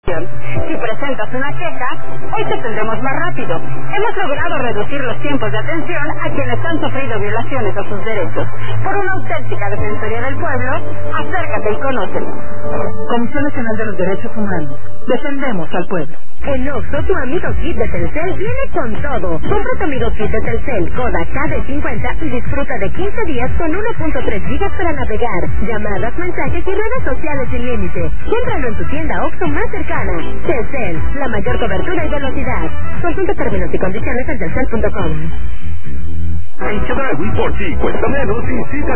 Si presentas una queja, hoy te tendremos más rápido. Hemos logrado reducir los tiempos de atención a quienes han sufrido violaciones a sus derechos. Por una auténtica defensoría del pueblo, acércate y conócelo. Comisión Nacional de los Derechos Humanos. Defendemos al pueblo. En Oxxo, tu amigo Kit de Telcel viene con todo. Compra tu amigo Kit de Telcel Coda KD50 y disfruta de 15 días con 1.3 gigas para navegar, llamadas, mensajes y redes sociales sin límite. Cómpralo en tu tienda Oxxo más cercana. Telcel, la mayor cobertura y velocidad. Consulta términos y condiciones en telcel.com. En Chedraui por ti cuesta menos y cita